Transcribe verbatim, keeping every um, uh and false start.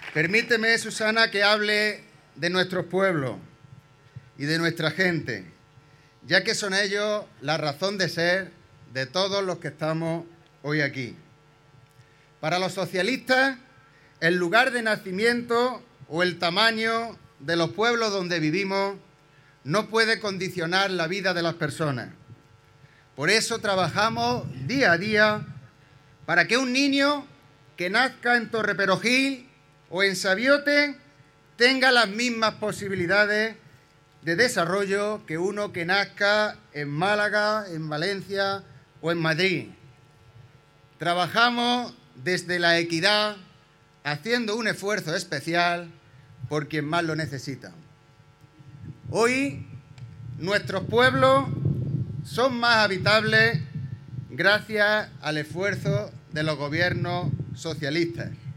Permíteme, Susana, que hable de nuestros pueblos y de nuestra gente, ya que son ellos la razón de ser de todos los que estamos hoy aquí. Para los socialistas, el lugar de nacimiento o el tamaño de los pueblos donde vivimos no puede condicionar la vida de las personas. Por eso trabajamos día a día para que un niño que nazca en Torreperogil o en Sabiote tenga las mismas posibilidades de desarrollo que uno que nazca en Málaga, en Valencia o en Madrid. Trabajamos desde la equidad, haciendo un esfuerzo especial por quien más lo necesita. Hoy, nuestros pueblos son más habitables gracias al esfuerzo de los gobiernos socialistas.